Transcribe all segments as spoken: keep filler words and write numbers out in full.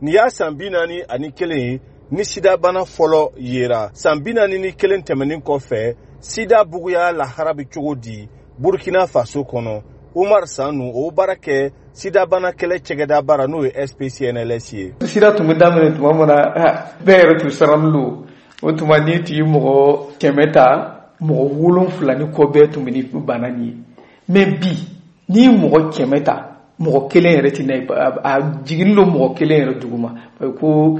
Ni y'a san bi naani ani kelen ye ni sida bana fɔlɔ yera. San bi naani ni kelen tɛmɛnin kɔfɛ sida buguya lahara bɛ cogo di Burkina Faso kɔnɔ. Umar Sanu o baara kɛ sida bana kɛlɛ cɛkɛda baara n'o ye S P C N L S ye. Sida tun bɛ daminɛ tuma min na bɛɛ yɛrɛ tun sarannen don. O tuma ni tigi mɔgɔ kɛmɛ ta mɔgɔ wolonfila ni kɔ bɛɛ tun bɛ ni bana nin ye. Mais bi ni mɔgɔ kɛmɛ ta mɔgɔ kelen yɛrɛ tɛ na a jiginni don mɔgɔ kelen yɛrɛ duguma ko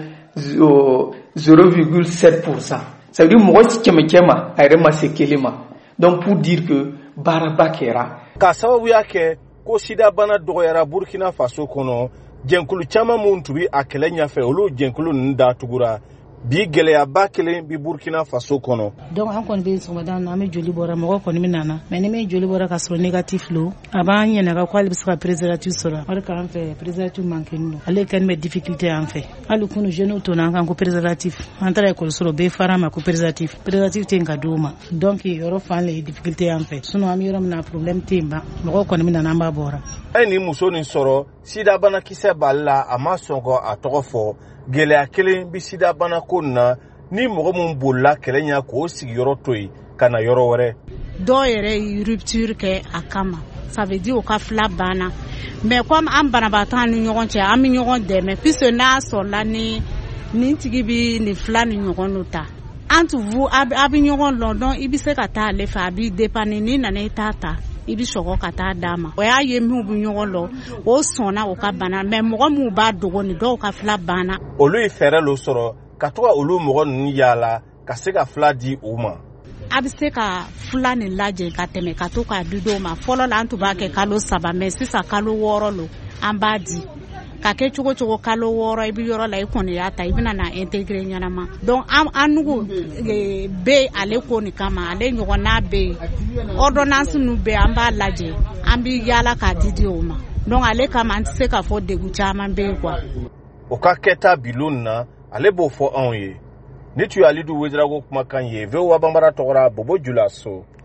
zéro virgule sept pour cent. Ça veut dire mɔgɔ kɛmɛ kɛmɛ a yɛrɛ ma se kelen ma. Donc pour dire que baaraba kɛra. K'a sababuya kɛ ko sida bana dɔgɔyara Burkina Faso kɔnɔ jɛnkulu caman minnu tun bɛ a kɛlɛ ɲɛfɛ olu jɛnkulu ninnu datugura. Bi gɛlɛyaba kelen bi Burkina Faso kɔnɔ. Donc an kɔni bɛ sɔgɔmada na an bɛ joli bɔra mɔgɔ kɔni bɛ nana mais ni min joli bɔra ka sɔrɔ négatif lo a b'an ɲininka ko ale bɛ se ka préservatif sɔrɔ o de k'an fɛ préservatif manqué nin ale kɛlen bɛ difficulté an fɛ hali kunu jeunes to n'an kan ko préservatif an taara école o bɛɛ fara ma ko préservatif préservatif tɛ yen ka d'o ma donc yɔrɔ fan le ye difficulté an fɛ sinon an bɛ yɔrɔ min na problème tɛ yen ba mɔgɔ kɔni bɛ nana an b'a bɔra. A ye nin muso nin sɔrɔ sida banakisɛ b'ale la a ma sɔn kɔ a tɔgɔ fɔ gɛlɛya kelen bi sida bana ko na ni mɔgɔ mun bolila kɛlɛ ɲɛ k'o sigiyɔrɔ to yen ka na yɔrɔ wɛrɛ. Dɔw yɛrɛ ye rupture kɛ a kama ça veut dire o ka fila banna mais comme an banabaatɔ ni ɲɔgɔn cɛ an bɛ ɲɔgɔn dɛmɛ puisque n'a sɔrɔla ni nin tigi bɛ nin fila ni ɲɔgɔn n'o ta entre vous a bɛ ɲɔgɔn dɔn donc i bɛ se ka taa ale fɛ a b'i dépendre ni nana i t'a ta i bɛ sɔgɔ ka taa d'a ma o y'a ye minnu bɛ ɲɔgɔn dɔn o sɔnna o ka bana mais mɔgɔ minnu b'a dogo ni dɔw ka fila banna. Olu ye fɛɛrɛ lo sɔrɔ ka to ka olu mɔgɔ ninnu yaala ka se ka fila di u ma. A bɛ se ka fila nin lajɛ ka tɛmɛ ka to k'a di dɔw ma fɔlɔ la an tun b'a kɛ kalo saba mais sisan kalo wɔɔrɔ lo an b'a di ka kɛ cogo cogo kalo wɔɔrɔ i bɛ yɔrɔ la i kɔni y'a ta i bɛna na intégrer ɲɛnama donc an an nugu bɛ ale ko nin kama ale ɲɔgɔn n'a bɛ yen ordonnance ninnu bɛ an b'a lajɛ an bɛ yaala k'a di di o ma donc ale kama an tɛ se ka fɔ degun caman bɛ yen quoi. O ka kɛta bilon na ale b'o fɔ anw ye. Ni tu y'Alidu Wederawogo kumakan ye V O A Banbara tɔgɔra Bobo Jula So.